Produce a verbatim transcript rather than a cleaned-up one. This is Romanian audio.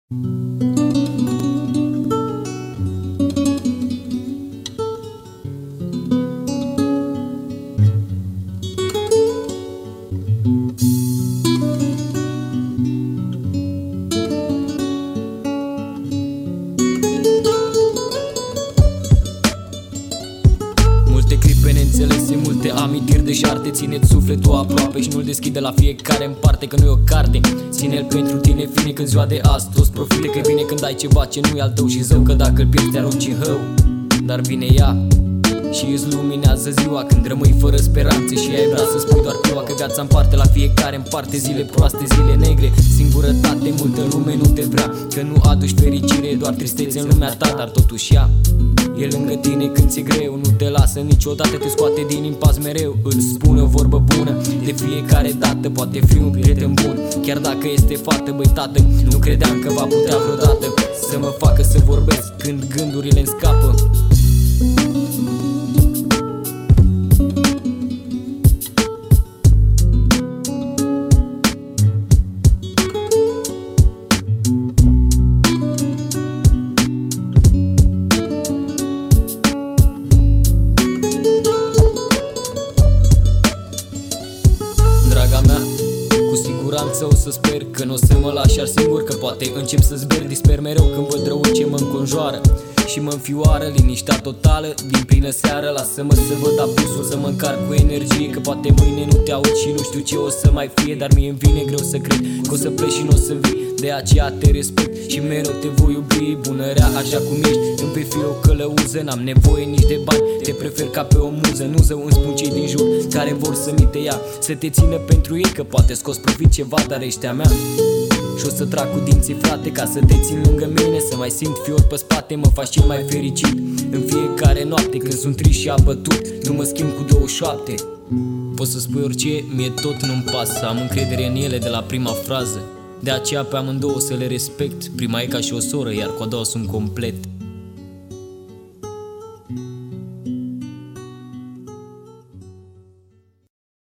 Multe clipe neînțelese, multe amintiri de jarte. Ține-ți sufletul aproape și nu-l deschide la fiecare în parte, că nu e o carte. Ține-l pentru tine finic în ziua de azi. Toți profile că vine când ai ceva ce nu e al tău și zău, că dacă îl pierzi te arunci în hău. Dar vine ea și îți luminează ziua când rămâi fără speranțe și ai vrea să spui doar câteva, că viața împarte la fiecare în parte, zile proaste, zile negre, singurătate, multă lume nu te vrea, că nu aduci fericire, doar tristețe în lumea ta, dar totuși ea e lângă tine când ți-e greu, nu te lasă niciodată, te scoate din impas mereu, îți spune o vorbă bună de fiecare dată, poate fi un prieten bun, chiar dacă este fată, băi tată, nu credeam că va putea vreodată să mă facă să vorbesc când gândurile-mi scapă. Draga mea, cu siguranță o să sper că n-o să mă lași iar singur, că poate încep să zber, disper mereu când văd răul ce mă înconjoară și mă înfioară, liniștea totală din plină seară. Lasă-mă să văd apusul, să mă încarc cu energie, că poate mâine nu te aud și nu știu ce o să mai fie, dar mie-mi vine greu să cred că o să pleci și n-o să vii. De aceea te respect și mereu te voi iubi, bună rea așa cum ești, îmi vei fi o călăuză, n-am nevoie nici de bani, te prefer ca pe o muză. Nu zău, îmi spun cei din jur care vor să mi te ia, să te țină pentru ei, că poate scos profit ceva, dar ești a mea. Și o să trag cu dinții, frate, ca să te țin lângă mine, să mai simt fior pe spate, mă faci cel mai fericit în fiecare noapte, când sunt trist și abătut, nu mă schimb cu două șoapte. Poți să spui orice, mie tot nu-mi pasă, am încredere în ele de la prima frază. De aceea pe amândouă să le respect, prima e ca și o soră, iar cu a doua sunt complet.